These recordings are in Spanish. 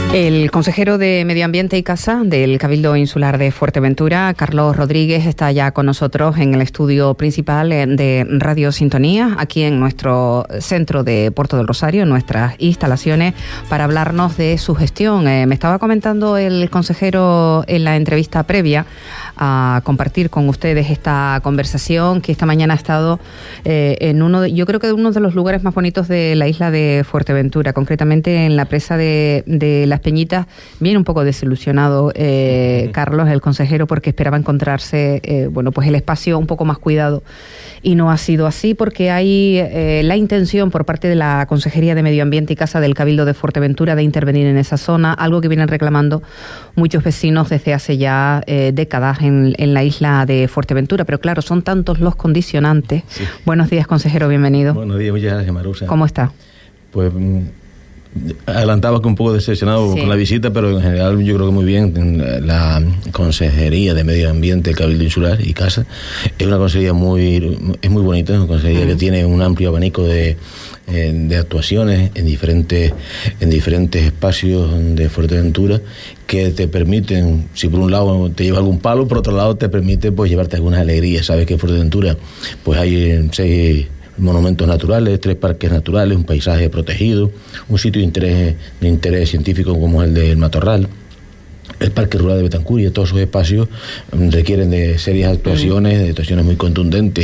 El consejero de Medio Ambiente y Casa del Cabildo Insular de Fuerteventura, Carlos Rodríguez, está ya con nosotros en el estudio principal de Radio Sintonía, aquí en nuestro centro de Puerto del Rosario, en nuestras instalaciones, para hablarnos de su gestión. Me estaba comentando el consejero en la entrevista previa a compartir con ustedes esta conversación, que esta mañana ha estado en yo creo que uno de los lugares más bonitos de la isla de Fuerteventura, concretamente en la presa de Las Peñitas. Viene un poco desilusionado Carlos, el consejero, porque esperaba encontrarse pues el espacio un poco más cuidado, y no ha sido así, porque hay la intención por parte de la Consejería de Medio Ambiente y Casa del Cabildo de Fuerteventura de intervenir en esa zona, algo que vienen reclamando muchos vecinos desde hace ya décadas en la isla de Fuerteventura. Pero claro, son tantos los condicionantes. Sí. Buenos días, consejero, bienvenido. Buenos días, muchas gracias, Marusa. ¿Cómo está? Pues adelantaba que un poco decepcionado con la visita, pero en general yo creo que muy bien. La Consejería de Medio Ambiente, Cabildo Insular y Casa es una consejería muy bonita, es una consejería que tiene un amplio abanico de actuaciones en diferentes espacios de Fuerteventura, que te permiten, si por un lado te lleva algún palo, por otro lado te permite pues llevarte algunas alegrías. Sabes que en Fuerteventura pues hay 6 monumentos naturales, 3 parques naturales, un paisaje protegido, un sitio de interés científico como es el del Matorral, el Parque Rural de Betancur, todos esos espacios requieren de serias actuaciones, de actuaciones muy contundentes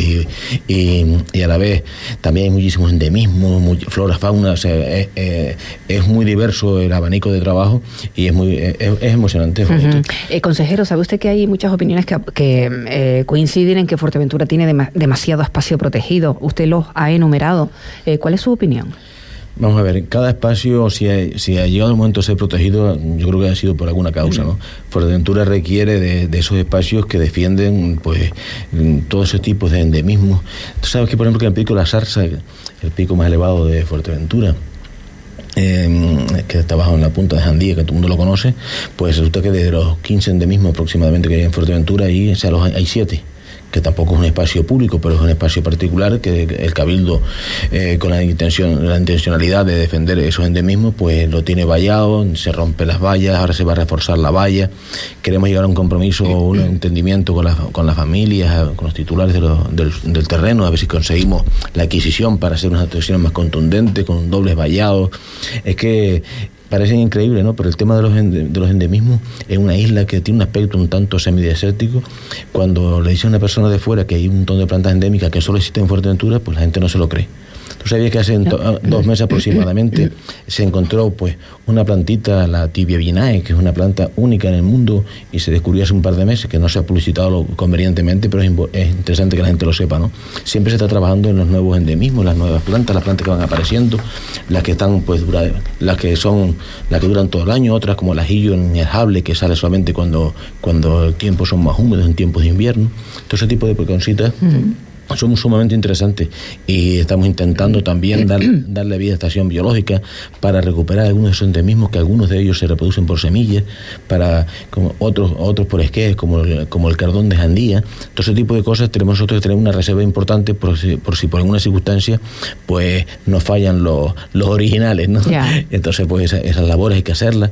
y a la vez también hay muchísimos endemismos, flora, fauna. O sea, es muy diverso el abanico de trabajo y es emocionante. Consejero, ¿sabe usted que hay muchas opiniones que coinciden en que Fuerteventura tiene demasiado espacio protegido? Usted los ha enumerado. ¿Cuál es su opinión? Vamos a ver, cada espacio, si ha llegado el momento de ser protegido, yo creo que ha sido por alguna causa, ¿no? Fuerteventura requiere de esos espacios que defienden pues todos esos tipos de endemismos. Tú sabes que, por ejemplo, que el pico de la Zarza, el pico más elevado de Fuerteventura, que está bajo en la punta de Jandía, que todo el mundo lo conoce, pues resulta que de los 15 endemismos aproximadamente que hay en Fuerteventura, ahí hay 7. Que tampoco es un espacio público, pero es un espacio particular que el Cabildo, con la intencionalidad de defender esos endemismos, pues lo tiene vallado, se rompen las vallas, ahora se va a reforzar la valla. Queremos llegar a un compromiso, un entendimiento con las familias, con los titulares del terreno, a ver si conseguimos la adquisición para hacer unas actuaciones más contundentes, con dobles vallados. Es que parecen increíbles, ¿no? Pero el tema de los endemismos es una isla que tiene un aspecto un tanto semidesértico. Cuando le dice a una persona de fuera que hay un montón de plantas endémicas que solo existen en Fuerteventura, pues la gente no se lo cree. ¿Tú sabías que hace 2 meses aproximadamente se encontró pues una plantita, la Tibia vinae, que es una planta única en el mundo, y se descubrió hace un par de meses, que no se ha publicitado convenientemente, pero es interesante que la gente lo sepa, ¿no? Siempre se está trabajando en los nuevos endemismos, las nuevas plantas, las plantas que van apareciendo, las que están pues las que duran todo el año, otras como el ajillo inejable, que sale solamente cuando los tiempos son más húmedos, en tiempos de invierno. Todo ese tipo de cositas son sumamente interesantes, y estamos intentando también darle vida a estación biológica para recuperar algunos de esos endemismos, que algunos de ellos se reproducen por semillas, como otros por esquejes, como el cardón de Jandía. Todo ese tipo de cosas tenemos nosotros que tener una reserva importante por si por alguna circunstancia pues nos fallan los originales, ¿no? Yeah. Entonces pues esas labores hay que hacerlas.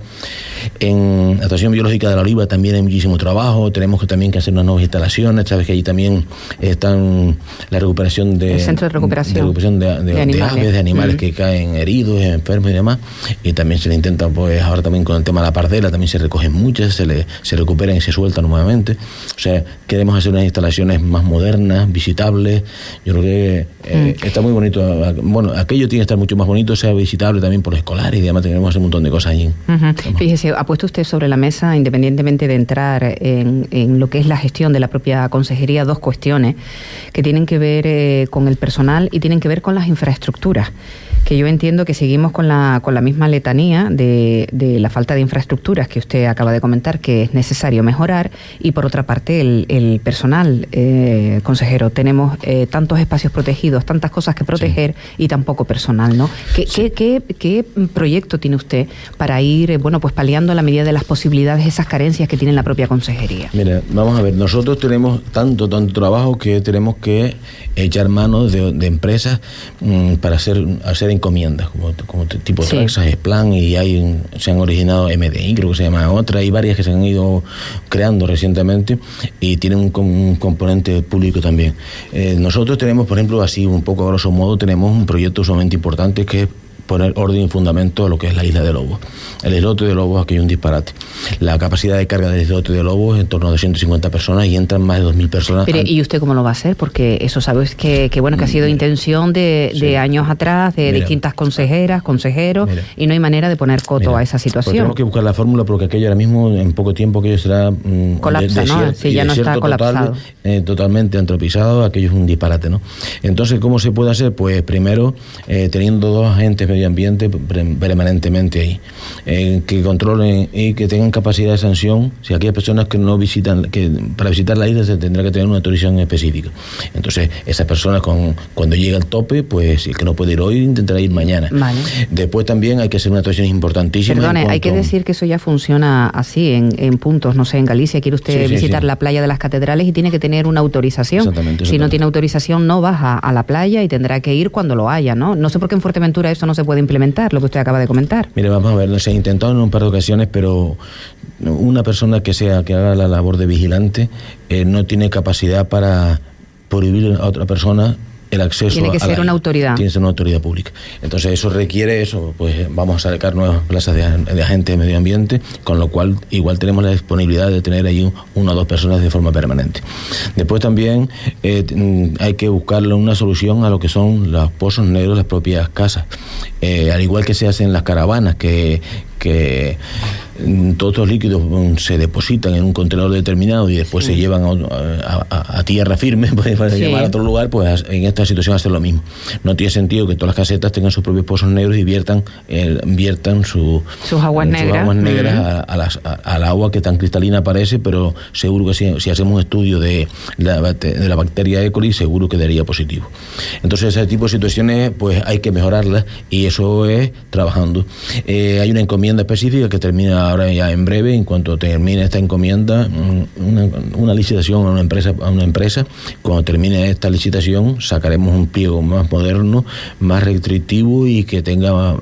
En la estación biológica de La Oliva también hay muchísimo trabajo, tenemos también que hacer unas nuevas instalaciones. Sabes que allí también están la recuperación el centro de recuperación de aves, de animales que caen heridos, enfermos y demás, y también se le intenta, pues ahora también con el tema de la pardela también se recogen muchas, se recuperan y se sueltan nuevamente. O sea, queremos hacer unas instalaciones más modernas, visitables. Yo creo que está muy bonito. Bueno, aquello tiene que estar mucho más bonito, sea visitable también por escolares, y además tenemos que hacer un montón de cosas allí. Fíjese, ha puesto usted sobre la mesa, independientemente de entrar en lo que es la gestión de la propia consejería, 2 cuestiones que tienen que ver con el personal y tienen que ver con las infraestructuras, que yo entiendo que seguimos con la misma letanía de la falta de infraestructuras que usted acaba de comentar, que es necesario mejorar, y por otra parte el personal, consejero, tenemos tantos espacios protegidos, tantas cosas que proteger, y tan poco personal, ¿no? ¿Qué proyecto tiene usted para ir, pues paliando a la medida de las posibilidades esas carencias que tiene la propia consejería? Mira, vamos a ver, nosotros tenemos tanto trabajo que tenemos que echar mano de empresas para hacer encomiendas, como tipo Traxas, Esplan, y se han originado MDI, creo que se llama otra, hay varias que se han ido creando recientemente y tienen un componente público también. Nosotros tenemos, por ejemplo, así un poco a grosso modo, tenemos un proyecto sumamente importante que es poner orden y fundamento a lo que es la isla de Lobos. El islote de Lobos aquí hay un disparate. La capacidad de carga del islote de Lobos es en torno a 250 personas y entran más de 2.000 personas. Pero, ¿y usted cómo lo va a hacer? Porque eso sabes que ha sido intención de años atrás, de distintas consejeros, y no hay manera de poner coto a esa situación. Tenemos que buscar la fórmula porque aquello ahora mismo, en poco tiempo, aquello será colapsa, ¿no? Sí, ya no está colapsado. Totalmente antropizado, aquello es un disparate, ¿no? Entonces, ¿cómo se puede hacer? Pues primero, teniendo dos agentes medio ambiente permanentemente ahí, que controlen y que tengan capacidad de sanción. Si aquellas personas que no visitan, que para visitar la isla se tendrá que tener una autorización específica. Entonces, esas personas cuando llega al tope, pues el que no puede ir hoy intentará ir mañana. Vale. Después también hay que hacer una autorización importantísima. Perdone, hay que decir que eso ya funciona así en puntos, no sé, en Galicia quiere usted visitar la playa de las Catedrales y tiene que tener una autorización. Exactamente. Si no tiene autorización no baja a la playa y tendrá que ir cuando lo haya, ¿no? No sé por qué en Fuerteventura eso no se puede implementar, lo que usted acaba de comentar. Mire, vamos a ver, se ha intentado en un par de ocasiones, pero una persona que haga la labor de vigilante no tiene capacidad para prohibir a otra persona el acceso. Tiene que ser una autoridad. Tiene que ser una autoridad pública. Entonces eso requiere pues vamos a sacar nuevas plazas de agentes de medio ambiente, con lo cual igual tenemos la disponibilidad de tener ahí una o dos personas de forma permanente. Después también hay que buscarle una solución a lo que son los pozos negros de las propias casas. Al igual que se hace en las caravanas, que todos los líquidos se depositan en un contenedor determinado y después se llevan a tierra firme, para llevar a otro lugar, pues en esta situación hacer lo mismo. No tiene sentido que todas las casetas tengan sus propios pozos negros y viertan sus aguas negras al agua que tan cristalina parece, pero seguro que si hacemos un estudio de la bacteria E. coli, seguro que daría positivo. Entonces ese tipo de situaciones pues hay que mejorarlas y eso es trabajando. Hay una encomienda específica que termina ahora ya en breve. En cuanto termine esta encomienda, una licitación a una empresa, cuando termine esta licitación sacaremos un pliego más moderno, más restrictivo y que tenga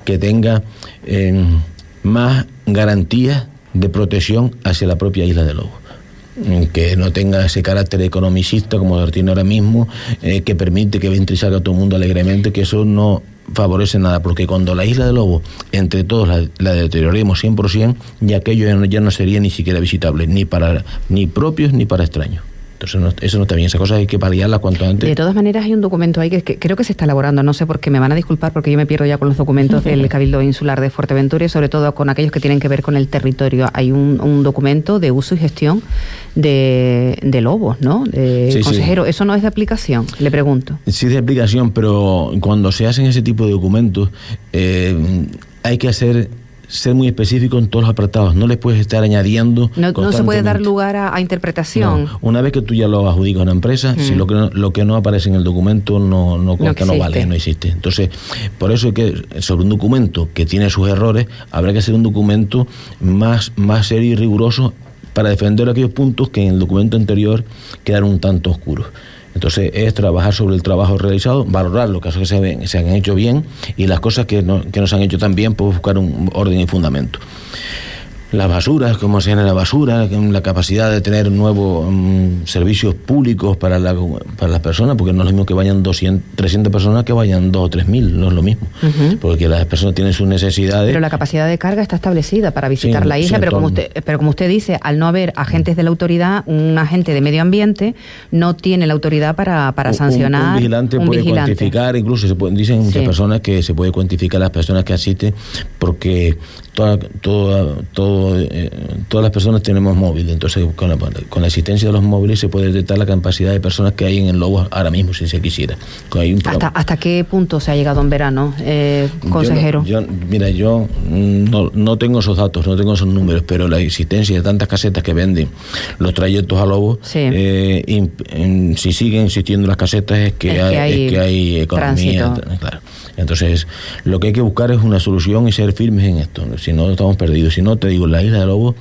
más garantías de protección hacia la propia isla de Lobos, que no tenga ese carácter economicista como lo tiene ahora mismo, que permite que entre y salga todo el mundo alegremente, que eso no favorece nada, porque cuando la isla de Lobos entre todos la deterioremos 100%, ya aquello ya no sería ni siquiera visitable, ni propios ni para extraños. Entonces eso no está bien, esas cosas hay que paliarlas cuanto antes. De todas maneras hay un documento ahí que creo que se está elaborando, no sé por qué, me van a disculpar porque yo me pierdo ya con los documentos del Cabildo Insular de Fuerteventura y sobre todo con aquellos que tienen que ver con el territorio. Hay un documento de uso y gestión de lobos, ¿no? Consejero, ¿eso no es de aplicación? Le pregunto. Sí es de aplicación, pero cuando se hacen ese tipo de documentos hay que ser muy específico en todos los apartados, no les puedes estar añadiendo. No se puede dar lugar a interpretación. No. Una vez que tú ya lo adjudicas a una empresa, si lo que no aparece en el documento no vale, no existe. Entonces, por eso es que sobre un documento que tiene sus errores, habrá que hacer un documento más serio y riguroso para defender aquellos puntos que en el documento anterior quedaron un tanto oscuros. Entonces es trabajar sobre el trabajo realizado, valorar los casos que se han hecho bien y las cosas que no se han hecho tan bien, pues buscar un orden y fundamento. Las basuras, cómo se genera la basura, la capacidad de tener nuevos servicios públicos para las personas, porque no es lo mismo que vayan 300 personas que vayan 2.000 o 3.000, no es lo mismo, porque las personas tienen sus necesidades. Pero la capacidad de carga está establecida para visitar la isla, pero como usted dice, al no haber agentes de la autoridad, un agente de medio ambiente no tiene la autoridad para sancionar. Un vigilante puede cuantificar, incluso dicen muchas personas que se puede cuantificar las personas que asisten, porque todas las personas tenemos móvil, entonces con la existencia de los móviles se puede detectar la capacidad de personas que hay en el Lobos ahora mismo, si se quisiera. ¿Hasta qué punto se ha llegado en verano, consejero? Yo no tengo esos datos, no tengo esos números, pero la existencia de tantas casetas que venden los trayectos a Lobos, si siguen existiendo las casetas es que hay economía, claro. Entonces, lo que hay que buscar es una solución y ser firmes en esto. Si no, estamos perdidos. Si no, te digo, la Isla de Lobos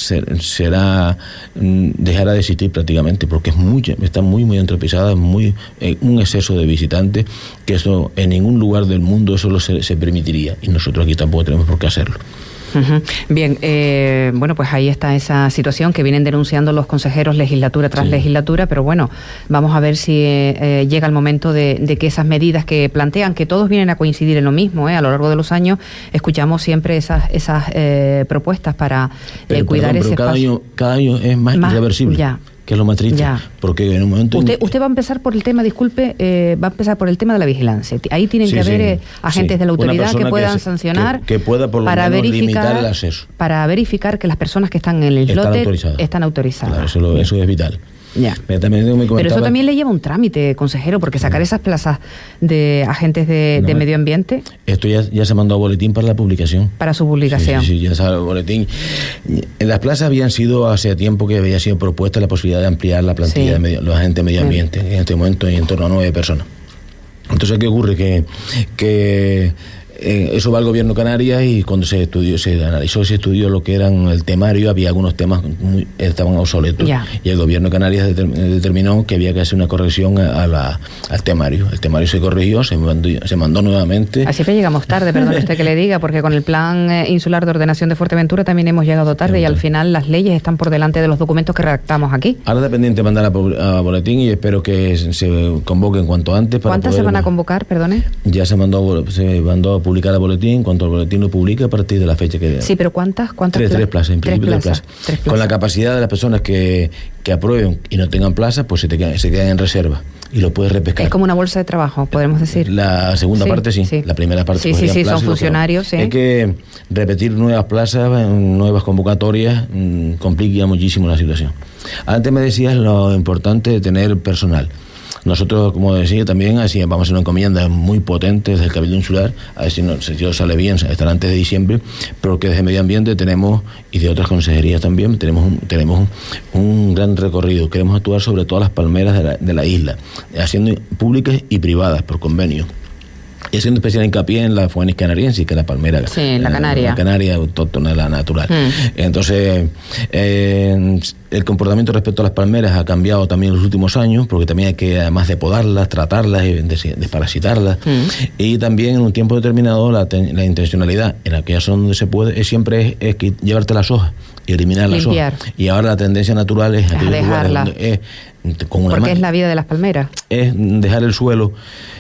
dejará de existir prácticamente, porque está muy entropisada, un exceso de visitantes, que eso en ningún lugar del mundo eso se permitiría, y nosotros aquí tampoco tenemos por qué hacerlo. Uh-huh. Bien, bueno, pues ahí está esa situación que vienen denunciando los consejeros legislatura tras legislatura, pero bueno, vamos a ver si llega el momento de que esas medidas que plantean, que todos vienen a coincidir en lo mismo, a lo largo de los años escuchamos siempre esas propuestas para cuidar ese espacio. Cada año es más irreversible. Ya. Que es lo más triste, porque en un momento... Usted va a empezar por el tema, va a empezar por el tema de la vigilancia. Ahí tienen que haber agentes de la autoridad que puedan sancionar, que pueda por lo menos limitar el acceso. Para verificar que las personas que están en el islote están autorizadas. Claro, eso es vital. Ya. Pero eso también le lleva un trámite, consejero, porque sacar esas plazas de agentes de medio ambiente... Esto ya se mandó a boletín para la publicación. Para su publicación. Sí, ya sale el boletín. En las plazas habían sido, hace tiempo que había sido propuesta la posibilidad de ampliar la plantilla de los agentes de medio ambiente. En este momento hay en torno a 9 personas. Entonces, ¿qué ocurre? Que eso va al gobierno de Canarias, y cuando se analizó, se estudió lo que eran el temario, había algunos temas estaban obsoletos, y el gobierno de Canarias determinó que había que hacer una corrección al temario. El temario se corrigió, se mandó nuevamente. Así que llegamos tarde, perdón usted que le diga, porque con el plan insular de ordenación de Fuerteventura también hemos llegado tarde, y al final las leyes están por delante de los documentos que redactamos aquí. Ahora está pendiente de mandar a boletín, y espero que se convoquen cuanto antes. ¿Cuántas se van a convocar, perdone? Ya se mandó a publicar el boletín. Cuando el boletín lo publica, a partir de la fecha que... Sí, pero ¿cuántas? Tres plazas, en principio tres plazas. Con la capacidad de las personas que aprueben y no tengan plazas, pues se quedan en reserva y lo puedes repescar. Es como una bolsa de trabajo, podemos decir. La segunda parte sí, la primera parte sí, son funcionarios, sí. Es que repetir nuevas plazas, nuevas convocatorias, complica muchísimo la situación. Antes me decías lo importante de tener personal. Nosotros, como decía, también vamos a hacer una encomienda muy potente desde el Cabildo Insular, a ver si todo sale bien, estará antes de diciembre, pero que desde Medio Ambiente tenemos, y de otras consejerías también, tenemos un gran recorrido. Queremos actuar sobre todas las palmeras de la isla, haciendo públicas y privadas por convenio. Y haciendo especial hincapié en la Phoenix canariensis, que es la palmera, la canaria. La canaria autóctona, la natural. Entonces, el comportamiento respecto a las palmeras ha cambiado también en los últimos años, porque también hay que, además de podarlas, tratarlas y desparasitarlas. Y también en un tiempo determinado la intencionalidad en aquellas zonas donde se puede siempre es llevarte las hojas y eliminar las hojas. Y ahora la tendencia natural es aquellos lugares donde porque es la vida de las palmeras. Es dejar el suelo.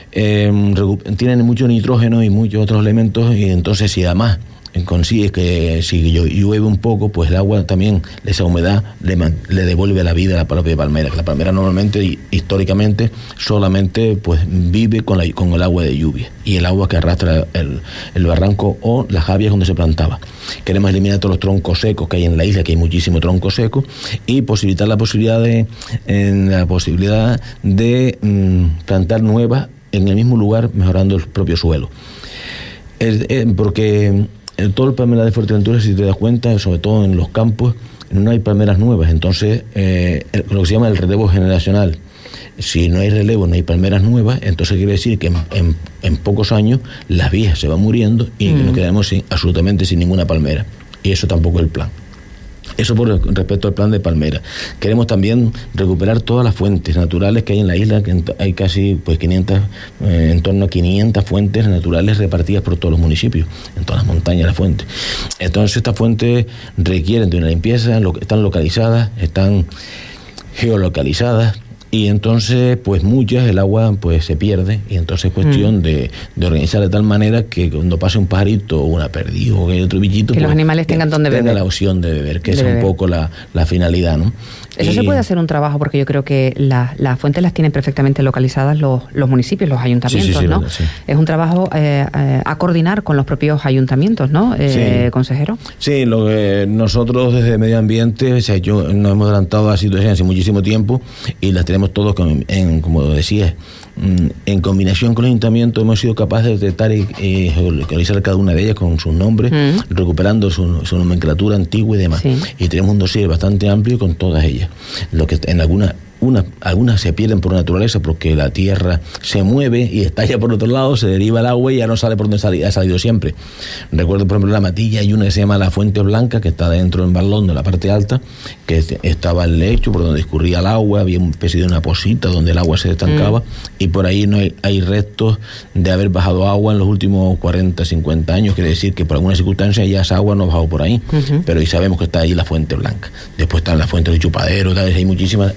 Tienen mucho nitrógeno y muchos otros elementos, y entonces si además consigues que si llueve un poco, pues el agua también, esa humedad le devuelve la vida a la propia palmera. La palmera normalmente, históricamente, solamente pues vive con el agua de lluvia y el agua que arrastra el barranco o las javias donde se plantaba. Queremos eliminar todos los troncos secos que hay en la isla, que hay muchísimo tronco seco, y posibilitar la posibilidad de plantar nuevas en el mismo lugar, mejorando el propio suelo. Porque todo el palmera de Fuerteventura, si te das cuenta, sobre todo en los campos, no hay palmeras nuevas. Entonces, lo que se llama el relevo generacional. Si no hay relevo, no hay palmeras nuevas, entonces quiere decir que en pocos años las viejas se van muriendo y nos quedamos absolutamente sin ninguna palmera. Y eso tampoco es el plan. Eso por respecto al plan de palmera. Queremos también recuperar todas las fuentes naturales que hay en la isla, que hay casi en torno a 500 fuentes naturales repartidas por todos los municipios, en todas las montañas las fuentes. Entonces estas fuentes requieren de una limpieza, están localizadas, están geolocalizadas, y entonces pues muchas el agua pues se pierde, y entonces es cuestión de organizar de tal manera que cuando pase un pajarito o una perdiz o otro bichito, que pues, los animales tengan donde beber, tenga la opción de beber, que esa es un poco la finalidad, ¿no? Eso se puede hacer un trabajo, porque yo creo que las fuentes las tienen perfectamente localizadas los municipios, los ayuntamientos, ¿no? Sí. Es un trabajo a coordinar con los propios ayuntamientos, ¿no, consejero? Sí, nosotros desde Medio Ambiente nos hemos adelantado a situaciones hace muchísimo tiempo, y las tenemos todos, como decías, en combinación con el ayuntamiento hemos sido capaces de detectar y localizar cada una de ellas con sus nombres, recuperando su nomenclatura antigua y demás. Y tenemos un dossier bastante amplio con todas ellas. Lo que en algunas algunas se pierden por naturaleza porque la tierra se mueve y estalla por otro lado, se deriva el agua y ya no sale por donde ha salido siempre. Recuerdo, por ejemplo, la Matilla, hay una que se llama la Fuente Blanca, que está dentro del Barlón, de la parte alta, que estaba el lecho por donde escurría el agua, había una especie de una posita donde el agua se estancaba, y por ahí no hay restos de haber bajado agua en los últimos 40, 50 años, quiere decir que por alguna circunstancia ya esa agua no ha bajado por ahí, pero ahí sabemos que está ahí la Fuente Blanca. Después están las fuentes de Chupadero, tal vez hay muchísimas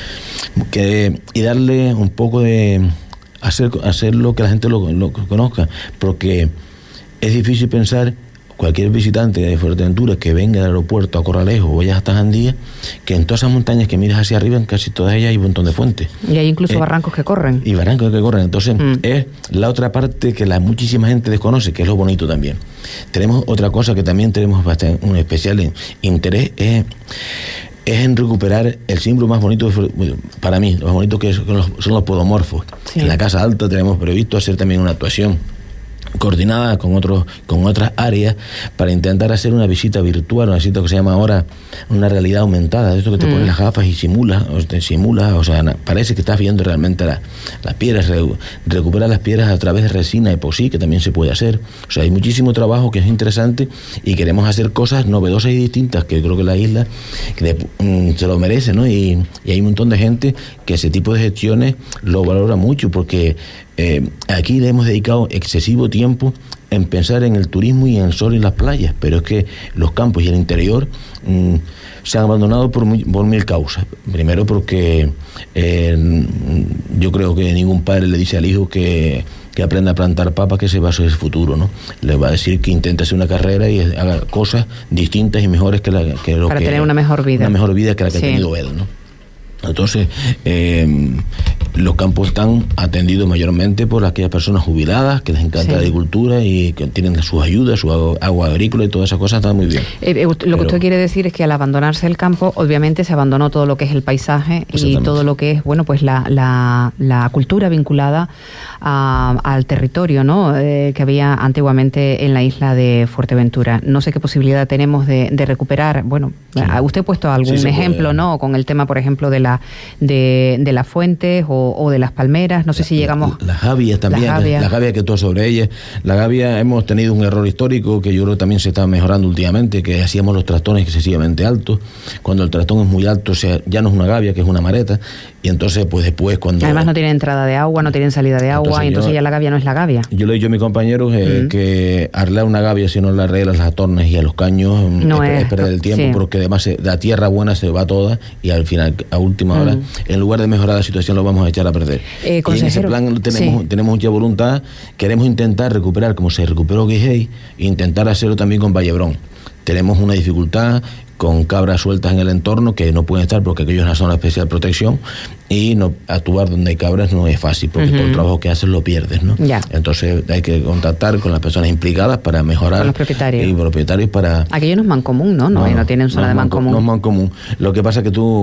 y darle un poco de hacerlo que la gente lo conozca, porque es difícil pensar, cualquier visitante de Fuerteventura que venga del aeropuerto a Corralejo o vaya hasta Jandía, que en todas esas montañas que miras hacia arriba, en casi todas ellas hay un montón de fuentes. Y hay incluso barrancos que corren. Y barrancos que corren. Entonces, es la otra parte que muchísima gente desconoce, que es lo bonito también. Tenemos otra cosa que también tenemos bastante un especial interés, es en recuperar el símbolo más bonito, para mí, lo más bonito que son los podomorfos. Sí. En la Casa Alta tenemos previsto hacer también una actuación coordinada con otras áreas para intentar hacer una visita virtual, una visita que se llama ahora una realidad aumentada, de esto que te pones las gafas y simulas, o sea, parece que estás viendo realmente las piedras, recuperar las piedras a través de resina epoxi, que también se puede hacer. O sea, hay muchísimo trabajo que es interesante y queremos hacer cosas novedosas y distintas, que creo que la isla se lo merece, ¿no? Y hay un montón de gente que ese tipo de gestiones lo valora mucho, porque aquí le hemos dedicado excesivo tiempo en pensar en el turismo y en el sol y las playas, pero es que los campos y el interior se han abandonado por mil causas. Primero porque yo creo que ningún padre le dice al hijo que aprenda a plantar papas, que ese va a ser el futuro, ¿no? Le va a decir que intente hacer una carrera y haga cosas distintas y mejores que lo para que tener una mejor vida que la que ha tenido él, ¿no? Entonces, los campos están atendidos mayormente por aquellas personas jubiladas que les encanta la agricultura y que tienen sus ayudas, su agua agrícola y todas esas cosas, están muy bien. Lo que usted quiere decir es que al abandonarse el campo, obviamente se abandonó todo lo que es el paisaje y todo lo que es, bueno, pues la cultura vinculada al territorio, ¿no? Que había antiguamente en la isla de Fuerteventura. No sé qué posibilidad tenemos de recuperar, bueno, usted ha puesto algún ejemplo, ¿no? Con el tema, por ejemplo, de las fuentes o de las palmeras, no sé si llegamos... Las gavias también, la gavia que todo sobre ellas. La gavia, hemos tenido un error histórico que yo creo que también se está mejorando últimamente, que hacíamos los trastones excesivamente altos. Cuando el trastón es muy alto, o sea, ya no es una gavia, que es una mareta, y entonces pues después cuando... Además no tienen entrada de agua, no tienen salida de agua, entonces ya la gavia no es la gavia. Yo le he dicho a mis compañeros que arreglar una gavia si no la arreglas las tornes y a los caños no es perder el tiempo, porque además la tierra buena se va toda y al final, a última hora, en lugar de mejorar la situación, lo vamos a echar a perder. Y en ese plan tenemos mucha voluntad. Queremos intentar recuperar como se recuperó Guijey, e intentar hacerlo también con Vallebrón. Tenemos una dificultad con cabras sueltas en el entorno que no pueden estar porque aquello es una zona de especial protección, y no actuar donde hay cabras no es fácil porque por el trabajo que haces lo pierdes, ¿no? Ya. Entonces hay que contactar con las personas implicadas para mejorar. Con los propietarios. Y propietarios para... Aquello no es mancomún, ¿no? No tienen zona de mancomún. No es mancomún. Lo que pasa es que tú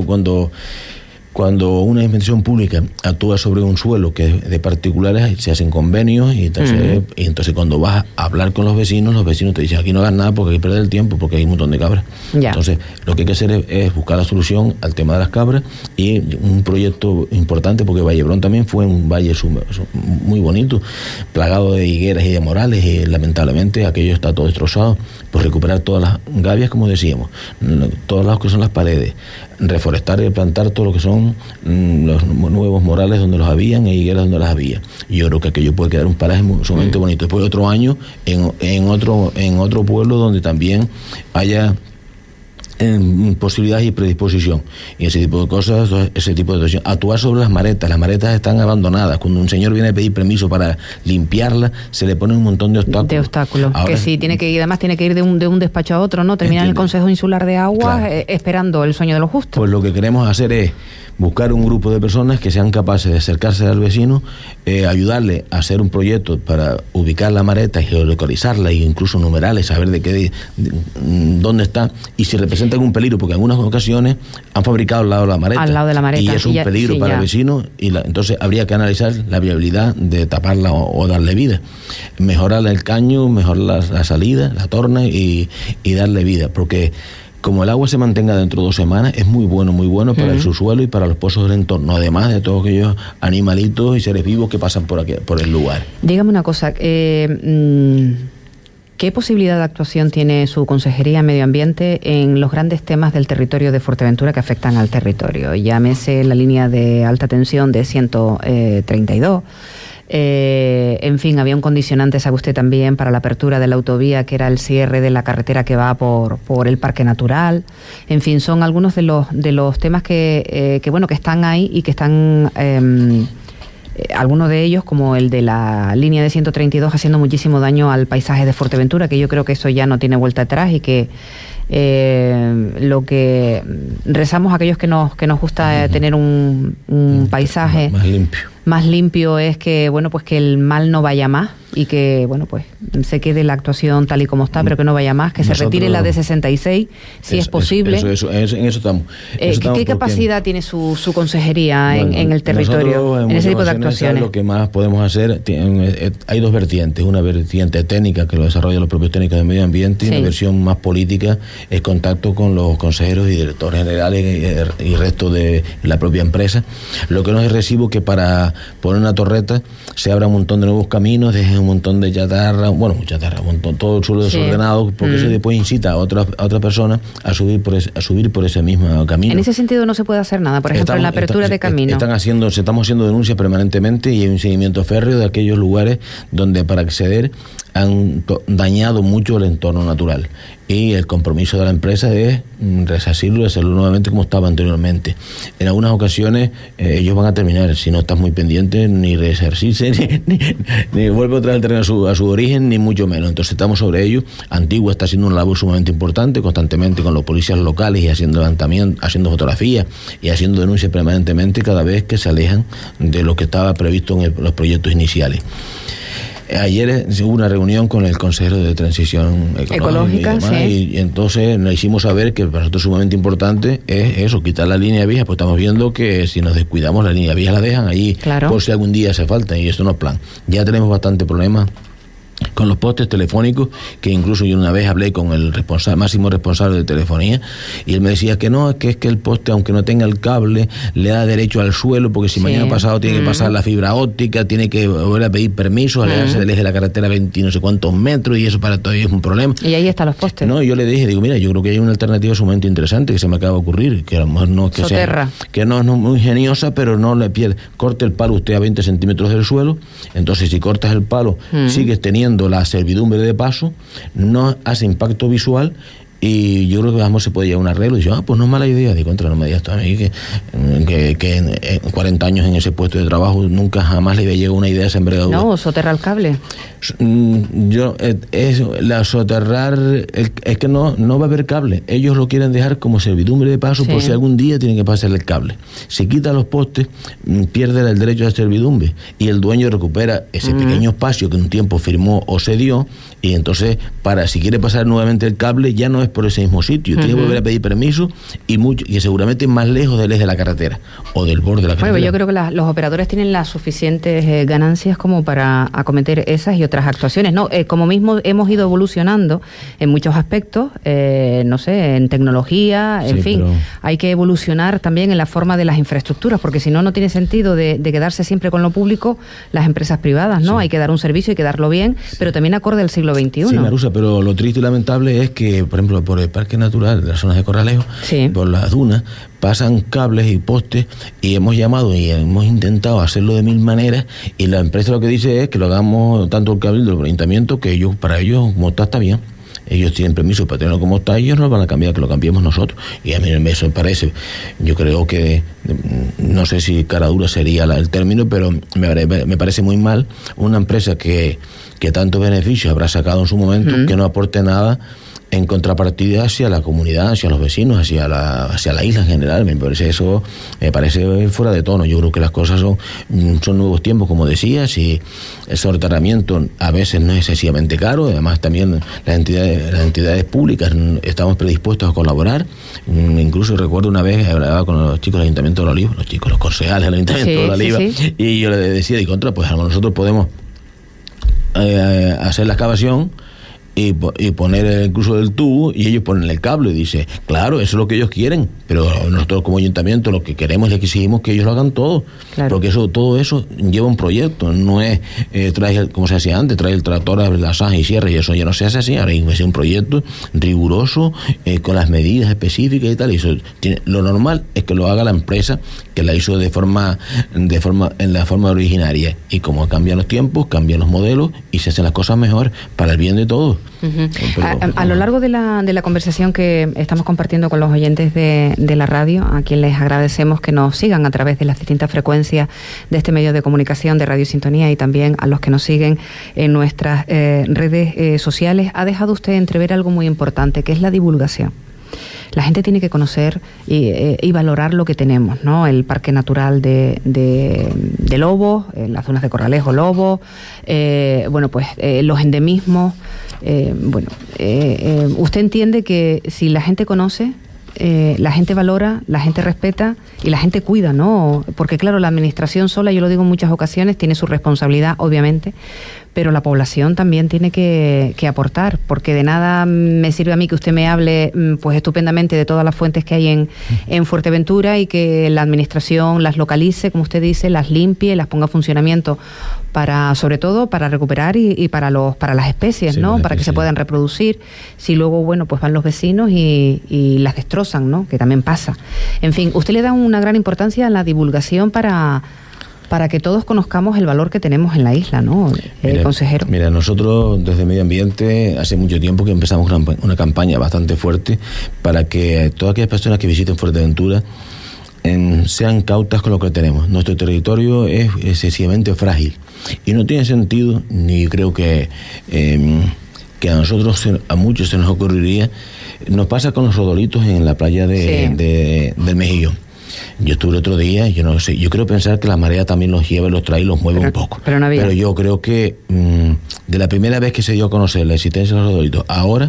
cuando una administración pública actúa sobre un suelo que es de particulares, se hacen convenios y entonces cuando vas a hablar con los vecinos te dicen aquí no hagas nada porque hay que perder el tiempo porque hay un montón de cabras. Ya. Entonces lo que hay que hacer es buscar la solución al tema de las cabras, y un proyecto importante porque Vallebrón también fue un valle muy bonito, plagado de higueras y de morales, y lamentablemente aquello está todo destrozado. Pues recuperar todas las gavias, como decíamos, todos los que son las paredes, reforestar y plantar todo lo que son los nuevos morales donde los habían e higueras donde las había. Y yo creo que aquello puede quedar un paraje sumamente bonito. Después otro año en otro pueblo donde también haya posibilidades y predisposición y ese tipo de cosas, ese tipo de situación. Actuar sobre las maretas están abandonadas. Cuando un señor viene a pedir permiso para limpiarlas, se le ponen un montón de obstáculos. Ahora, que sí, tiene que ir de un despacho a otro, ¿no? Terminar en el Consejo Insular de Agua, esperando el sueño de los justos. Pues lo que queremos hacer es buscar un grupo de personas que sean capaces de acercarse al vecino, ayudarle a hacer un proyecto para ubicar la mareta y geolocalizarla, e incluso numerarla, saber dónde está y si representa algún peligro, porque en algunas ocasiones han fabricado al lado de la mareta y es un peligro para el vecino, entonces habría que analizar la viabilidad de taparla o darle vida, mejorar el caño, mejorar la salida, la torna y darle vida, porque como el agua se mantenga dentro de 2 semanas, es muy bueno para el subsuelo y para los pozos del entorno, además de todos aquellos animalitos y seres vivos que pasan por el lugar. Dígame una cosa, ¿qué posibilidad de actuación tiene su Consejería de Medio Ambiente en los grandes temas del territorio de Fuerteventura que afectan al territorio? Llámese la línea de alta tensión de 132. En fin, había un condicionante, sabe usted también, para la apertura de la autovía, que era el cierre de la carretera que va por el Parque Natural. En fin, son algunos de los temas que están ahí y que están... algunos de ellos, como el de la línea de 132, haciendo muchísimo daño al paisaje de Fuerteventura, que yo creo que eso ya no tiene vuelta atrás y que lo que rezamos aquellos que nos gusta tener un paisaje más limpio es que que el mal no vaya más y que se quede la actuación tal y como está, pero que no vaya más, que se retire la D66 si es posible. En eso estamos. ¿Qué capacidad tiene su consejería en el territorio en ese tipo de actuaciones? Lo que más podemos hacer, hay 2 vertientes, una vertiente técnica que lo desarrollan los propios técnicos de medio ambiente y una versión más política, es contacto con los consejeros y directores generales y resto de la propia empresa. Lo que no es recibo que para poner una torreta se abra un montón de nuevos caminos, dejen un montón de chatarra, todo el suelo desordenado, porque eso después incita a otra persona a subir por ese mismo camino. En ese sentido no se puede hacer nada, por ejemplo, en la apertura de caminos. Estamos haciendo denuncias permanentemente y hay un seguimiento férreo de aquellos lugares donde para acceder han dañado mucho el entorno natural. Y el compromiso de la empresa es resarcirlo y hacerlo nuevamente como estaba anteriormente. En algunas ocasiones ellos van a terminar, si no estás muy pendiente, ni resarcirse, ni vuelve otra vez al terreno a su origen, ni mucho menos. Entonces estamos sobre ello. Antigua está haciendo una labor sumamente importante, constantemente con los policías locales y haciendo levantamiento, haciendo fotografías y haciendo denuncias permanentemente cada vez que se alejan de lo que estaba previsto en los proyectos iniciales. Ayer hubo una reunión con el consejero de Transición Ecológica y entonces nos hicimos saber que para nosotros sumamente importante es eso, quitar la línea vieja, pues estamos viendo que si nos descuidamos la línea vieja la dejan allí, por si algún día hace falta, y esto no es plan. Ya tenemos bastante problemas con los postes telefónicos, que incluso yo una vez hablé con el máximo responsable de telefonía y él me decía que no, es que el poste, aunque no tenga el cable, le da derecho al suelo, porque si mañana pasado tiene que pasar la fibra óptica, tiene que volver a pedir permiso, alejarse del eje de la carretera 20 no sé cuántos metros, y eso para todo es un problema. Y ahí están los postes. No, yo le dije, mira, yo creo que hay una alternativa sumamente interesante que se me acaba de ocurrir, que a lo mejor no es que Soterra. Que no es muy ingeniosa, pero no le pierde. Corte el palo usted a 20 centímetros del suelo, entonces si cortas el palo, sigues teniendo la servidumbre de paso, no hace impacto visual, y yo creo que se puede llegar a un arreglo. Y yo, pues no es mala idea. Digo, no me digas tú a mí que en 40 años en ese puesto de trabajo nunca jamás le había llegado una idea a esa envergadura. No, soterrar el cable. Soterrar, es que no va a haber cable. Ellos lo quieren dejar como servidumbre de paso por si algún día tienen que pasar el cable. Si quita los postes, pierde el derecho a servidumbre y el dueño recupera ese pequeño espacio que un tiempo firmó o cedió, y entonces si quiere pasar nuevamente el cable ya no es por ese mismo sitio, tiene que volver a pedir permiso y seguramente más lejos del eje de la carretera o del borde de la carretera. Bueno, yo creo que los operadores tienen las suficientes ganancias como para acometer esas y otras actuaciones. Como mismo hemos ido evolucionando en muchos aspectos, en tecnología, pero hay que evolucionar también en la forma de las infraestructuras, porque si no tiene sentido de quedarse siempre con lo público, las empresas privadas, ¿no? Hay que dar un servicio, hay que darlo bien, pero también acorde al siglo XXI. Sí, Marusa, pero lo triste y lamentable es que, por ejemplo, por el Parque Natural de las zonas de Corralejo, por las dunas, pasan cables y postes, y hemos llamado y hemos intentado hacerlo de 1000 maneras, y la empresa lo que dice es que lo hagamos tanto el cabildo del ayuntamiento, que para ellos como está bien. Ellos tienen permiso para tenerlo como está, ellos no van a cambiar, que lo cambiemos nosotros. Y a mí eso me parece, yo creo que, no sé si cara dura sería el término, pero me parece muy mal una empresa que tantos beneficios habrá sacado en su momento, que no aporte nada en contrapartida hacia la comunidad, hacia los vecinos, hacia la isla en general. Me parece fuera de tono. Yo creo que las cosas son nuevos tiempos, como decías, y el soterramiento a veces no es excesivamente caro. Además, también las entidades públicas estamos predispuestos a colaborar. Incluso recuerdo una vez hablaba con los chicos del Ayuntamiento de Oliva, los concejales del Ayuntamiento de Oliva, y yo les decía, pues nosotros podemos hacer la excavación y poner incluso el tubo, y ellos ponen el cable, y dice, claro, eso es lo que ellos quieren, pero nosotros como ayuntamiento lo que queremos y exigimos que ellos lo hagan todo, claro. Porque todo eso lleva un proyecto, no es traer, como se hacía antes, traer el tractor, abrir las zanjas y cierre, y eso ya no se hace así, ahora hay que hacer un proyecto riguroso, con las medidas específicas y tal, y eso lo normal es que lo haga la empresa que la hizo en la forma originaria, y como cambian los tiempos, cambian los modelos y se hacen las cosas mejor para el bien de todos. Uh-huh. A lo largo de la conversación que estamos compartiendo con los oyentes de la radio, a quien les agradecemos que nos sigan a través de las distintas frecuencias de este medio de comunicación de Radio Sintonía, y también a los que nos siguen en nuestras redes sociales, ha dejado usted entrever algo muy importante, que es la divulgación. La gente tiene que conocer y valorar lo que tenemos, ¿no? El Parque Natural de Lobos, las zonas de Corralejo, Lobos, los endemismos. Usted entiende que si la gente conoce, la gente valora, la gente respeta y la gente cuida, ¿no? Porque claro, la administración sola, yo lo digo en muchas ocasiones, tiene su responsabilidad, obviamente, pero la población también tiene que aportar, porque de nada me sirve a mí que usted me hable pues estupendamente de todas las fuentes que hay en Fuerteventura, y que la administración las localice, como usted dice, las limpie, las ponga a funcionamiento sobre todo para recuperar y para las especies, sí, ¿no? Para que se puedan reproducir. Si luego, pues van los vecinos y las destrozan, ¿no? Que también pasa. En fin, usted le da una gran importancia a la divulgación para que todos conozcamos el valor que tenemos en la isla, ¿no, consejero? Mira, nosotros desde Medio Ambiente hace mucho tiempo que empezamos una campaña bastante fuerte para que todas aquellas personas que visiten Fuerteventura sean cautas con lo que tenemos. Nuestro territorio es excesivamente frágil y no tiene sentido, ni creo que a muchos se nos ocurriría. Nos pasa con los rodolitos en la playa del Mejillón. Yo estuve el otro día, yo no sé, yo creo pensar que la marea también los lleva, los trae y los mueve un poco. Pero yo creo que de la primera vez que se dio a conocer la existencia de los rodolitos, ahora,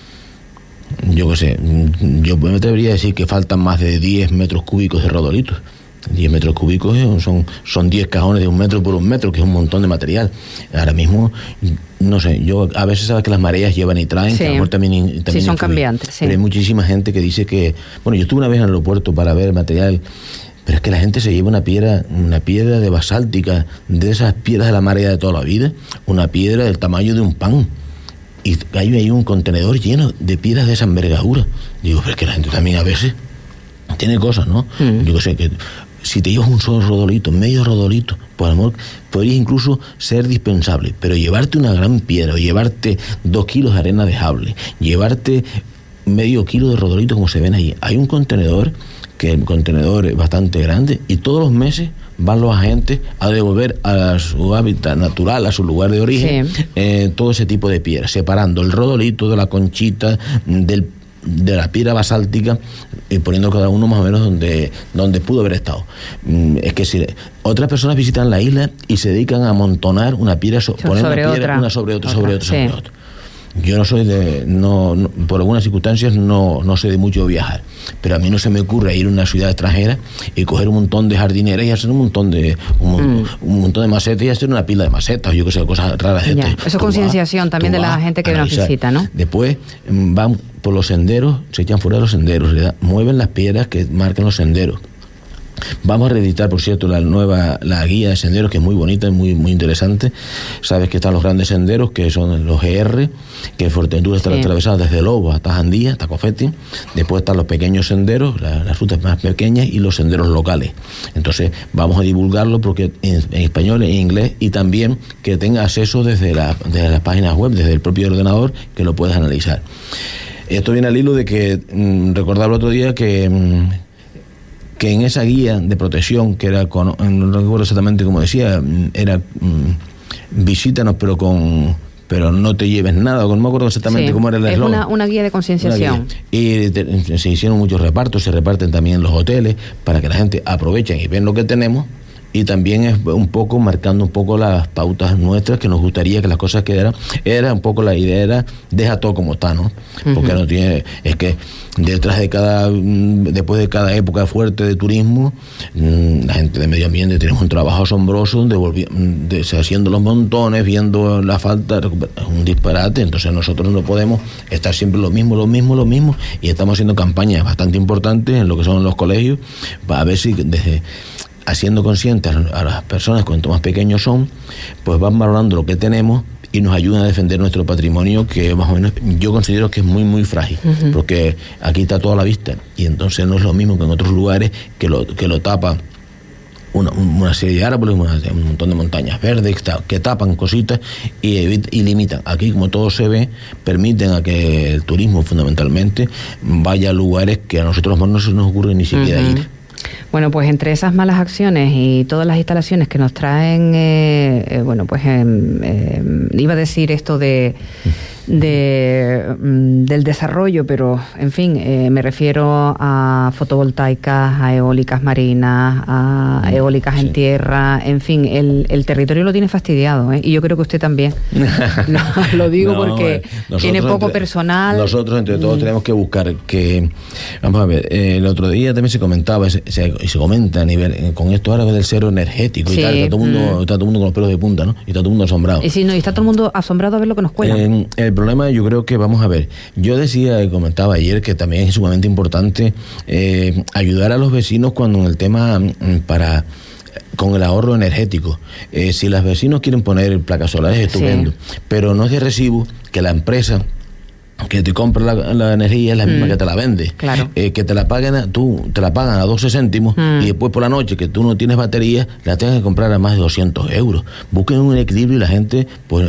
yo qué sé, yo me atrevería a decir que faltan más de 10 metros cúbicos de rodolitos. 10 metros cúbicos son 10 cajones de 1 metro por 1 metro, que es un montón de material. Ahora mismo, no sé, yo a veces sabes que las mareas llevan y traen, que a lo mejor también sí, son cambiantes. Sí. Pero hay muchísima gente que dice que... Bueno, yo estuve una vez en el aeropuerto para ver el material, pero es que la gente se lleva una piedra de basáltica, de esas piedras de la marea de toda la vida, una piedra del tamaño de un pan. Y hay un contenedor lleno de piedras de esa envergadura. Digo, pero es que la gente también a veces tiene cosas, ¿no? Yo sé que si te llevas un solo rodolito, medio rodolito, pues a lo mejor podría incluso ser dispensable, pero llevarte una gran piedra, o llevarte 2 kilos de arena de sable, llevarte medio kilo de rodolito como se ven allí. Hay un contenedor, que el contenedor es bastante grande, y todos los meses van los agentes a devolver a su hábitat natural, a su lugar de origen, todo ese tipo de piedras, separando el rodolito de la conchita, de la piedra basáltica, y poniendo cada uno más o menos donde pudo haber estado. Es que si otras personas visitan la isla y se dedican a amontonar una piedra, poner una piedra una sobre otra. Yo no soy por algunas circunstancias no soy de mucho viajar, pero a mí no se me ocurre ir a una ciudad extranjera y coger un montón de jardineras y hacer un montón de macetas y hacer una pila de macetas, yo que sé, cosas raras. Eso es concienciación también de la gente que nos visita, ¿no? Después van por los senderos, se echan fuera de los senderos, mueven las piedras que marcan los senderos. Vamos a reeditar, por cierto, la guía de senderos, que es muy bonita y muy, muy interesante. Sabes que están los grandes senderos, que son los GR, que Fuerteventura está atravesada desde Lobos hasta Jandía, hasta Cofeti. Después están los pequeños senderos, las rutas más pequeñas, y los senderos locales. Entonces vamos a divulgarlo porque en español, en inglés, y también que tenga acceso desde las páginas web, desde el propio ordenador, que lo puedas analizar. Esto viene al hilo de que recordaba el otro día que en esa guía de protección, que era no recuerdo exactamente cómo decía, era visítanos pero no te lleves nada, no me acuerdo exactamente cómo era el eslogan. Es una guía de concienciación. Y se hicieron muchos repartos, se reparten también en los hoteles, para que la gente aprovechen y vean lo que tenemos, y también es un poco marcando un poco las pautas nuestras, que nos gustaría que las cosas quedaran. Era un poco la idea, era deja todo como está, ¿no? Porque no tiene, es que después de cada época fuerte de turismo, la gente de medio ambiente tenemos un trabajo asombroso haciendo los montones, viendo la falta, es un disparate. Entonces nosotros no podemos estar siempre lo mismo, y estamos haciendo campañas bastante importantes en lo que son los colegios, para ver si haciendo conscientes a las personas cuanto más pequeños son, pues van valorando lo que tenemos y nos ayudan a defender nuestro patrimonio, que más o menos yo considero que es muy muy frágil, porque aquí está toda la vista, y entonces no es lo mismo que en otros lugares que lo tapa una serie de árboles, un montón de montañas verdes que tapan cositas y limitan. Aquí, como todo se ve, permiten a que el turismo fundamentalmente vaya a lugares que a nosotros no se nos ocurre ni siquiera ir. Bueno, pues entre esas malas acciones y todas las instalaciones que nos traen, iba a decir esto del desarrollo, pero en fin, me refiero a fotovoltaicas, a eólicas marinas, a eólicas en tierra, en fin, el territorio lo tiene fastidiado, y yo creo que usted también. Lo digo porque tiene poco personal. Nosotros entre todos tenemos que buscar que, vamos a ver, el otro día también se comentaba y se comenta a nivel con esto ahora del cero energético, y tal, está todo el mundo con los pelos de punta, ¿no? Y está todo el mundo asombrado. Y está todo el mundo asombrado a ver lo que nos cuelan. El problema, yo creo que, vamos a ver, yo comentaba ayer que también es sumamente importante ayudar a los vecinos cuando en el tema con el ahorro energético. Si los vecinos quieren poner placas solares, estupendo, pero no es de recibo que la empresa que te compra la energía es la misma que te la vende. Claro. Que te la pagan a 12 céntimos y después por la noche que tú no tienes batería la tengas que comprar a más de 200 euros. Busquen un equilibrio, y la gente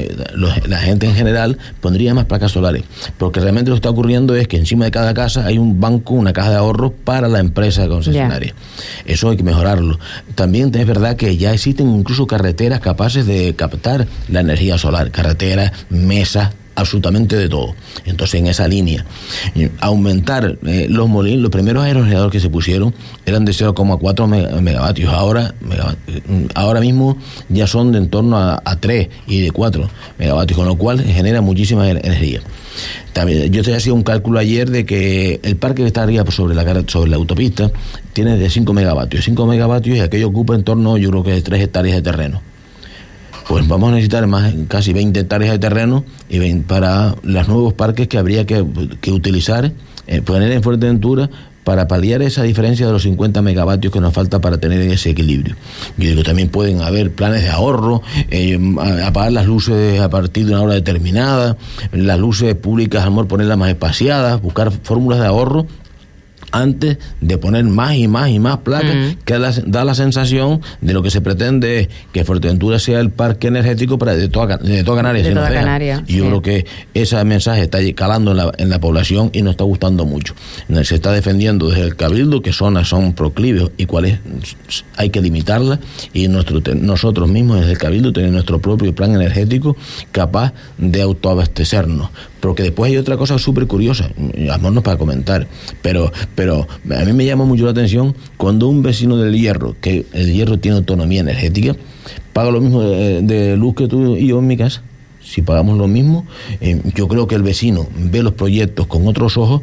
en general pondría más placas solares, porque realmente lo que está ocurriendo es que encima de cada casa hay un banco, una caja de ahorros para la empresa concesionaria. Eso hay que mejorarlo. También es verdad que ya existen incluso carreteras capaces de captar la energía solar, carreteras, mesas, absolutamente de todo. Entonces, en esa línea, aumentar los molinos. Los primeros aerogeneradores que se pusieron eran de 0,4 megavatios. Ahora mismo ya son de en torno a 3 y de 4 megavatios, con lo cual genera muchísima energía. También, yo te hacía un cálculo ayer de que el parque que está arriba sobre la autopista tiene de 5 megavatios. 5 megavatios, y aquello ocupa en torno, yo creo que de 3 hectáreas de terreno. Pues vamos a necesitar casi 20 hectáreas de terreno para los nuevos parques que habría que utilizar, poner en Fuerteventura, para paliar esa diferencia de los 50 megavatios que nos falta para tener ese equilibrio. Yo digo, también pueden haber planes de ahorro, apagar las luces a partir de una hora determinada, las luces públicas, ponerlas más espaciadas, buscar fórmulas de ahorro antes de poner más y más placas, que da la sensación de lo que se pretende es que Fuerteventura sea el parque energético de toda Canarias. Y yo creo que ese mensaje está calando en la población y nos está gustando mucho. Se está defendiendo desde el Cabildo qué zonas son proclives y cuáles hay que limitarlas, y nosotros mismos desde el Cabildo tenemos nuestro propio plan energético capaz de autoabastecernos. Porque después hay otra cosa súper curiosa, no es para comentar, pero a mí me llama mucho la atención cuando un vecino del Hierro, que el Hierro tiene autonomía energética, paga lo mismo de luz que tú y yo en mi casa. Si pagamos lo mismo, yo creo que el vecino ve los proyectos con otros ojos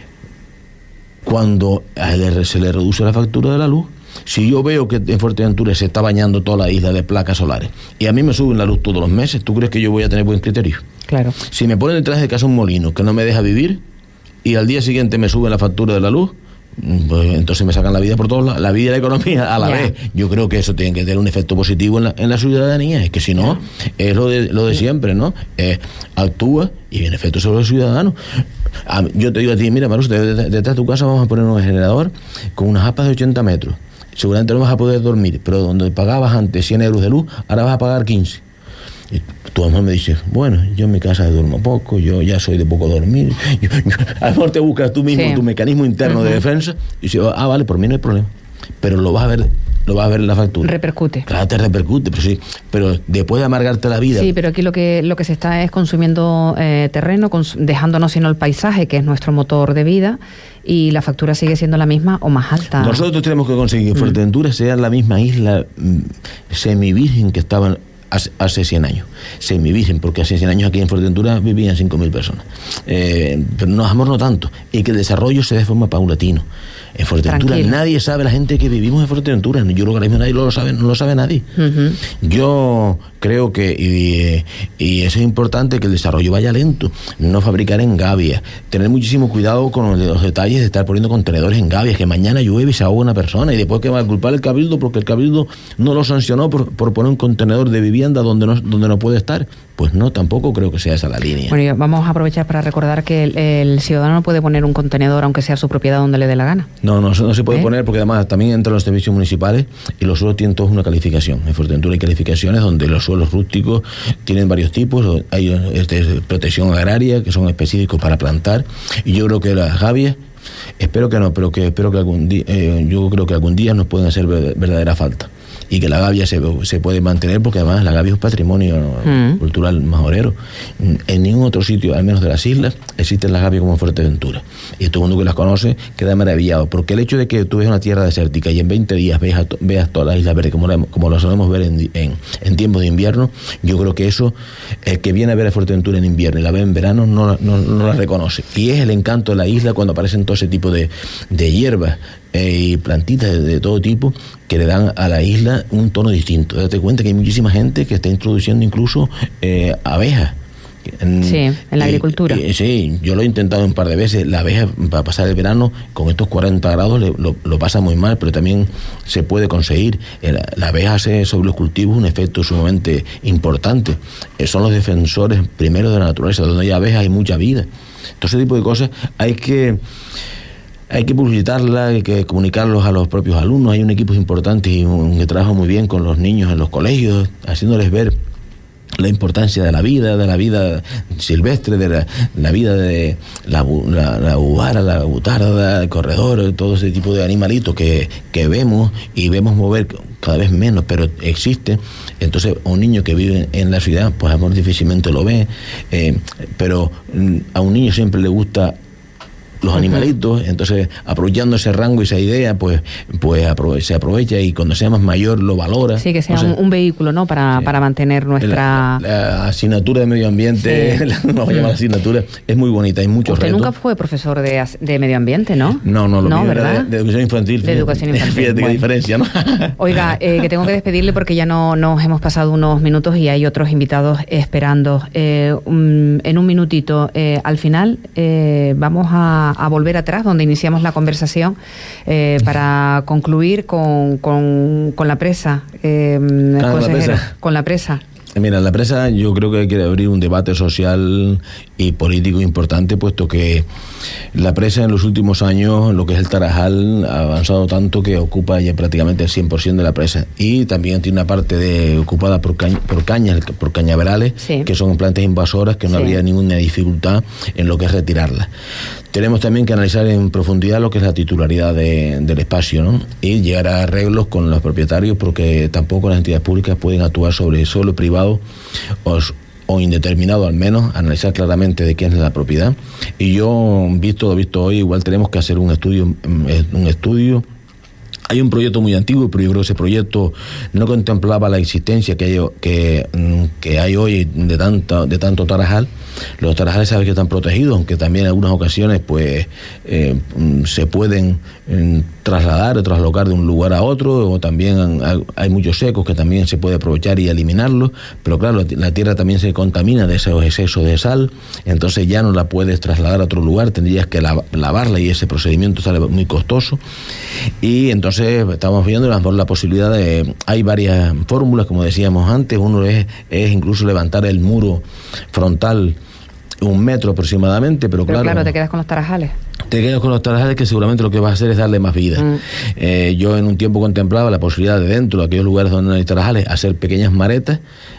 cuando se le reduce la factura de la luz. Si yo veo que en Fuerteventura se está bañando toda la isla de placas solares y a mí me suben la luz todos los meses, ¿tú crees que yo voy a tener buen criterio? Claro. Si me ponen detrás de casa un molino que no me deja vivir y al día siguiente me suben la factura de la luz, pues entonces me sacan la vida por todos lados, la vida y la economía a la vez. Yo creo que eso tiene que tener un efecto positivo en la ciudadanía. Es que si no, es lo de siempre, ¿no? Actúa y viene efecto sobre los ciudadanos. Yo te digo a ti, mira, Marus, detrás de tu casa vamos a poner un generador con unas aspas de 80 metros. Seguramente no vas a poder dormir, pero donde pagabas antes 100 euros de luz, ahora vas a pagar 15. Y tu mamá me dice, bueno, yo en mi casa duermo poco, yo ya soy de poco dormir. A lo mejor te buscas tú mismo tu mecanismo interno de defensa y dices, vale, por mí no hay problema. Pero lo vas a ver lo vas a ver en la factura. Repercute. Claro, te repercute, pero después de amargarte la vida. Sí, pero aquí lo que se está es consumiendo terreno, dejándonos sino el paisaje, que es nuestro motor de vida, y la factura sigue siendo la misma o más alta. Nosotros tenemos que conseguir que Fuerteventura sea la misma isla semivirgen que estaban hace 100 años. Semivirgen, porque hace 100 años aquí en Fuerteventura vivían 5.000 personas. Pero no tanto. Y que el desarrollo se dé de forma paulatino. En Fuerteventura nadie sabe, la gente que vivimos en Fuerteventura, yo creo que ahora mismo nadie lo sabe, no lo sabe nadie. Yo creo que, y eso es importante, que el desarrollo vaya lento, no fabricar en gavias, tener muchísimo cuidado con los detalles de estar poniendo contenedores en gavias, que mañana llueve y se ahoga una persona, y después que va a culpar el Cabildo porque el Cabildo no lo sancionó por poner un contenedor de vivienda donde no puede estar. Pues no, tampoco creo que sea esa la línea. Bueno, vamos a aprovechar para recordar que el ciudadano no puede poner un contenedor aunque sea su propiedad donde le dé la gana. No se puede poner, porque además también entran los servicios municipales y los suelos tienen todos una calificación. En Fuerteventura hay calificaciones donde los suelos rústicos tienen varios tipos. Hay protección agraria, que son específicos para plantar, y yo creo que las gavias, espero que algún día, yo creo que algún día nos pueden hacer verdadera falta, y que la gavia se puede mantener, porque además la gavia es un patrimonio cultural majorero. En ningún otro sitio, al menos de las islas, existen las gavias como en Fuerteventura, y todo el mundo que las conoce queda maravillado, porque el hecho de que tú veas una tierra desértica y en 20 días veas todas las islas verdes como lo solemos ver en tiempos de invierno, yo creo que eso, el que viene a ver a Fuerteventura en invierno y la ve en verano no la reconoce, y es el encanto de la isla cuando aparecen todo ese tipo de hierbas y plantitas de todo tipo que le dan a la isla un tono distinto. Date cuenta que hay muchísima gente que está introduciendo incluso abejas. En la agricultura. Sí, yo lo he intentado un par de veces. La abeja, para pasar el verano con estos 40 grados, lo pasa muy mal, pero también se puede conseguir. La abeja hace sobre los cultivos un efecto sumamente importante. Son los defensores primeros de la naturaleza. Donde hay abejas hay mucha vida. Todo ese tipo de cosas hay que publicitarla, hay que comunicarlos a los propios alumnos. Hay un equipo importante que trabaja muy bien con los niños en los colegios, haciéndoles ver la importancia de la vida silvestre, de la vida de la bubara, la butarda, el corredor, todo ese tipo de animalitos que vemos y vemos mover cada vez menos, pero existe. Entonces, un niño que vive en la ciudad, pues amor difícilmente lo ve, pero a un niño siempre le gusta los animalitos. Entonces, aprovechando ese rango y esa idea, pues se aprovecha, y cuando sea más mayor lo valora. Sí, que sea un vehículo, ¿no? Para mantener nuestra... La asignatura de medio ambiente, sí. Vamos a llamar asignatura, es muy bonita, hay muchos retos. Usted nunca fue profesor de medio ambiente, ¿no? No, lo mío ¿verdad? De educación infantil. De educación infantil. Fíjate qué diferencia, ¿no? Oiga, que tengo que despedirle porque ya nos hemos pasado unos minutos y hay otros invitados esperando. En un minutito, al final, vamos a volver atrás, donde iniciamos la conversación, para concluir con la presa. Con la presa. Mira, la presa, yo creo que hay que abrir un debate social y político importante, puesto que la presa en los últimos años, lo que es el Tarajal, ha avanzado tanto que ocupa ya prácticamente el 100% de la presa, y también tiene una parte ocupada por cañaverales, sí, que son plantas invasoras que no habría ninguna dificultad en lo que es retirarlas. Tenemos también que analizar en profundidad lo que es la titularidad del espacio, ¿no? Y llegar a arreglos con los propietarios, porque tampoco las entidades públicas pueden actuar sobre suelo privado o indeterminado, al menos analizar claramente de quién es la propiedad. Y yo, visto hoy, igual tenemos que hacer un estudio. Hay un proyecto muy antiguo, pero yo creo que ese proyecto no contemplaba la existencia que hay hoy de tanto tarajal. Los tarajales, sabes que están protegidos, aunque también en algunas ocasiones pues se pueden trasladar o traslocar de un lugar a otro, o también hay muchos secos que también se puede aprovechar y eliminarlos, pero claro, la tierra también se contamina de esos excesos de sal, entonces ya no la puedes trasladar a otro lugar, tendrías que lavarla, y ese procedimiento sale muy costoso. Y entonces estamos viendo la posibilidad hay varias fórmulas, como decíamos antes. Uno es incluso levantar el muro frontal 1 metro aproximadamente, pero claro, te quedas con los tarajales. Te quedas con los tarajales, que seguramente lo que vas a hacer es darle más vida. Yo en un tiempo contemplaba la posibilidad de, dentro de aquellos lugares donde no hay tarajales, hacer pequeñas maretas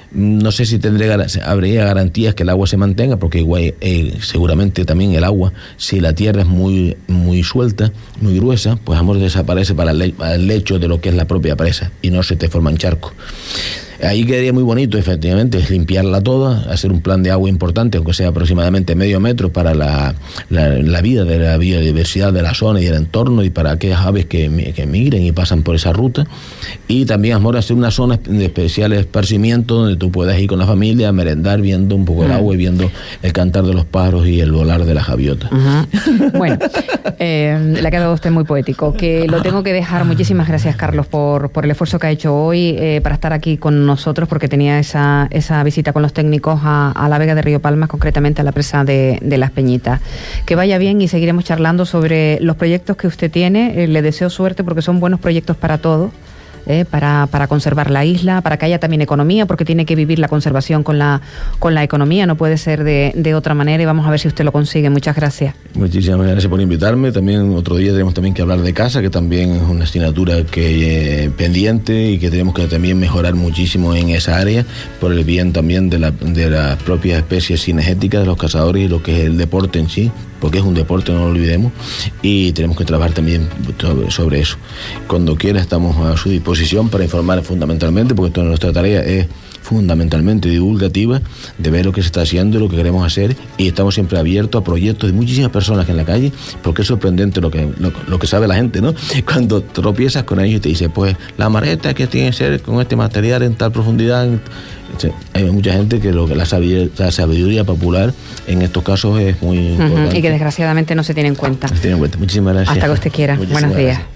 No sé si habría garantías que el agua se mantenga, porque igual seguramente también el agua, si la tierra es muy suelta, muy gruesa, pues amor desaparece para el lecho de lo que es la propia presa y no se te forman charcos. Ahí quedaría muy bonito, efectivamente, es limpiarla toda, hacer un plan de agua importante, aunque sea aproximadamente medio metro, para la vida de la biodiversidad de la zona y del entorno, y para aquellas aves que migren y pasan por esa ruta. Y también, amor, hacer una zona de especial esparcimiento donde tú puedas ir con la familia a merendar, viendo un poco el agua y viendo el cantar de los pájaros y el volar de las gaviotas. Bueno, le ha quedado a usted muy poético, que lo tengo que dejar. Muchísimas gracias, Carlos, por el esfuerzo que ha hecho hoy para estar aquí con nosotros, porque tenía esa visita con los técnicos a la Vega de Río Palmas, concretamente a la presa de Las Peñitas. Que vaya bien y seguiremos charlando sobre los proyectos que usted tiene. Le deseo suerte porque son buenos proyectos para todos. Para conservar la isla, para que haya también economía, porque tiene que vivir la conservación con la economía, no puede ser de otra manera, y vamos a ver si usted lo consigue. Muchas gracias. Muchísimas gracias por invitarme. También otro día tenemos también que hablar de casa, que también es una asignatura que pendiente y que tenemos que también mejorar muchísimo en esa área, por el bien también de las propias especies cinegéticas de los cazadores y lo que es el deporte en sí, porque es un deporte, no lo olvidemos, y tenemos que trabajar también sobre eso. Cuando quiera estamos a su disposición para informar fundamentalmente, porque toda nuestra tarea es fundamentalmente divulgativa, de ver lo que se está haciendo y lo que queremos hacer, y estamos siempre abiertos a proyectos de muchísimas personas que en la calle, porque es sorprendente lo que sabe la gente, ¿no? Cuando tropiezas con ellos y te dice, pues la mareta que tiene que ser con este material en tal profundidad. Hay mucha gente que la sabiduría popular en estos casos es muy importante. Y que desgraciadamente no se tiene en cuenta. Muchísimas gracias. Hasta que usted quiera. Buenos días.